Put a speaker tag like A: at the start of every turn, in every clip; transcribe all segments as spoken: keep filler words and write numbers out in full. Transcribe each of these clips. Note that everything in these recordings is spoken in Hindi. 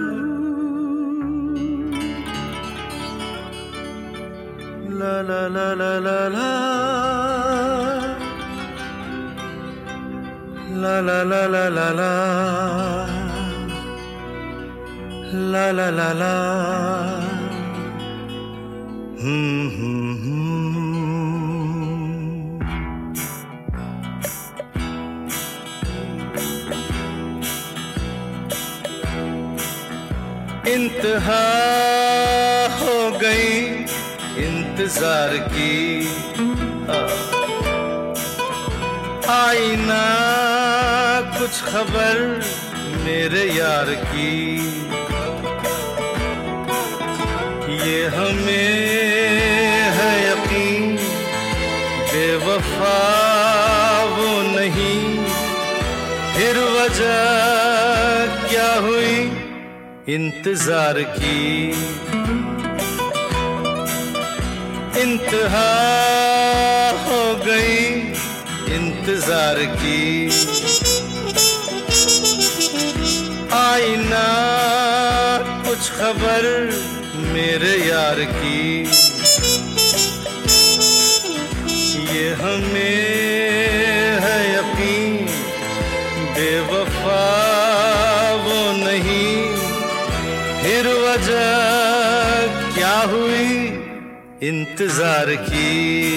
A: ला ला ला ला ला ला ला ला ला ला ला ला ला ला ला ला हम्म हम्म इंतहा हो गई इंतजार की, आई ना कुछ खबर मेरे यार की। ये हमें है यकीन बेवफा वो नहीं, फिर वजह क्या हुई इंतजार की। इंतहा हो गई इंतजार की, आई ना कुछ खबर मेरे यार की। ये हमें है यकीन बेवफा वो नहीं, फिर वजह क्या हुई इंतजार की।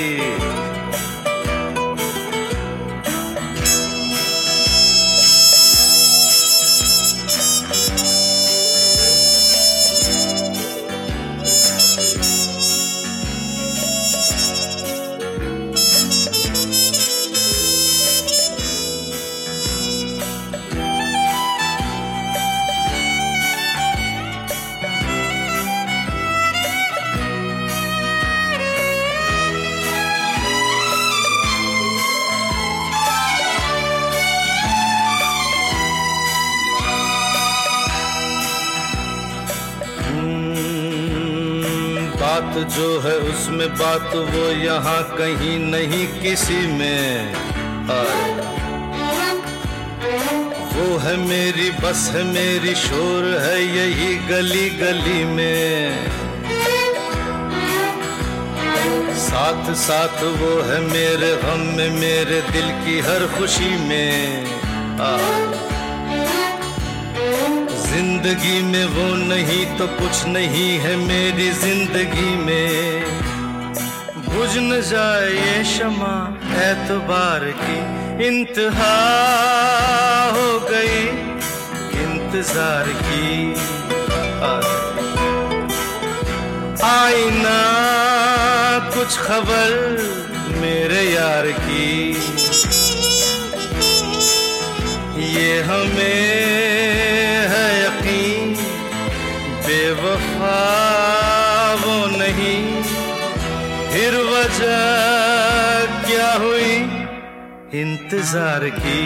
A: बात जो है उसमें बात वो यहाँ कहीं नहीं किसी में, वो है मेरी बस है मेरी शोर है यही गली गली में। साथ साथ वो है मेरे गम में मेरे दिल की हर खुशी में। जिंदगी में वो नहीं तो कुछ नहीं है मेरी जिंदगी में। बुझ न जाए ये शमा एतबार की, इंतहा हो गई इंतजार की। आई ना कुछ खबर मेरे यार की। ये हमें है यकीन बेवफा वो नहीं, फिर वजह क्या हुई इंतजार की।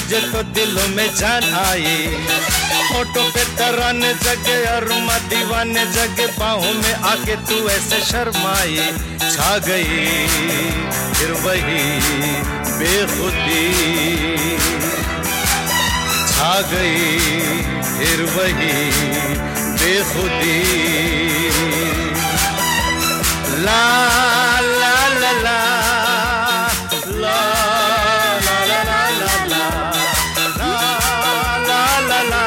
A: तुझे तो दिलों में जान आई। होठों पे तराने जगे अरुमा दीवाने जगे, बाहों में आके तू ऐसे शर्माई। छा गई फिर वही बेखुदी, छा गई फिर वही बेखुदी। ला ला ला ला ला ला ला ला ला ला ला ला ला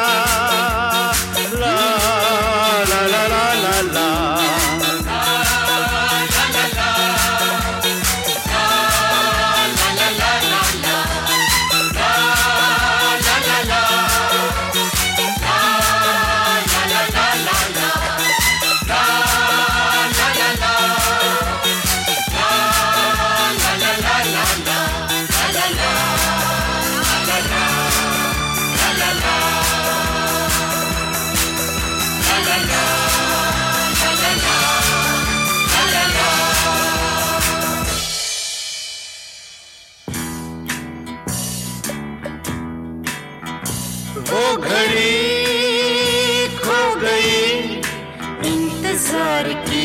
A: ला ला ला ला। वो घड़ी खो गई
B: इंतजार की,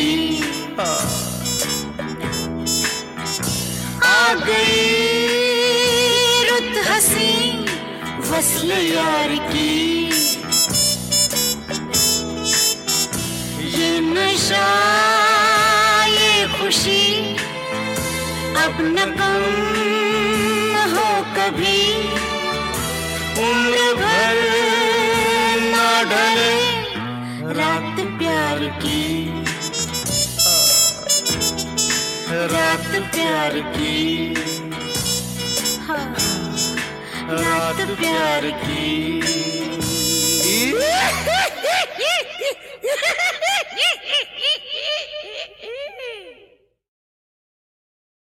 A: आ गई
B: रुत हसी वस्ल यार की। ये नशा ये खुशी अब न कम हो कभी,
A: उम्र भर ना ढले
B: रात प्यार की, रात प्यार की, हाँ,
A: रात प्यार की।